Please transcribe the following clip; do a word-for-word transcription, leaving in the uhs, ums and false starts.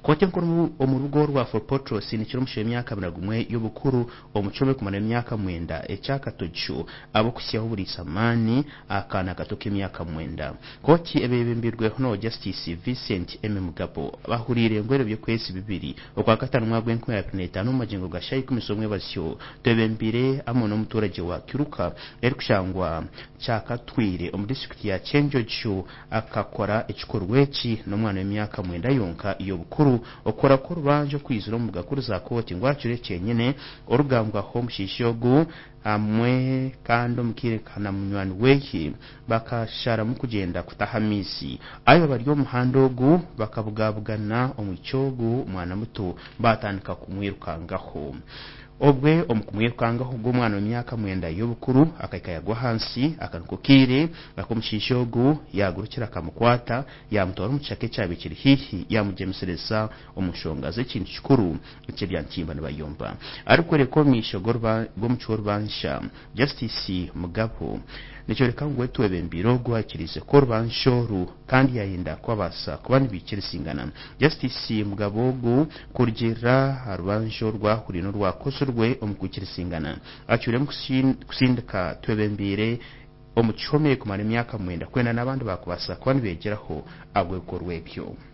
kote nkuru omurugo rwa For Potros ni kiro mushe myaka miragumwe y'obukuru omuchome kumana myaka mwenda ecyakatojo abo kusyaho buri samani akana gatoke myaka mwenda koti ebebimbirwe no Justice Vincent M Mugabo bahurire ngwero byo kwezi bibiri okwa gatanu mwagwe nkwe ya tano magingo gashayi kumisomwe basyo tebembire amono muturage wa Kiruka eri kushangwa cyakatwire omu district ya Chenjojo akakora ekikorweki no mwana w'imyaka mwenda yonka iyo bukuru okora ko rubanjo kwizira mu gakuru za koti ngwacure cyenyene orugambwa ho mushishogu amwe kandi omukirekana munywani wehi bakashara mu kugenda kutahamisi ayo bari omuhanda ogu bakabugabugana omwicogu mwana muto batandika kumwirukangaho obwe omukumwirukangaho g'umwana w'imyaka mwenda y'obukuru akaika yagwa hansi akankokire akomushishogu yagurukira akamukwata yamutora mu cyake cyabikiri hihi yamujemesereza umushonga z'ekintu kikuru cy'ebyantimba nibayomba ariko reko mishogorba g'omuchorbansha Justice Mugabo nicyo reka ngo twebembiro gwakirize ko rubanshoru kandi yayinda kwabasa kubana bikirisingana Justice Mugabo go kurgira rubansho rwa kurino rwa kosorwe omukukirisingana acyure kusindika twebembire omuchome kumara imyaka mwenda kwenda nabandi bakubasa kubana begeraho agwe korwebyo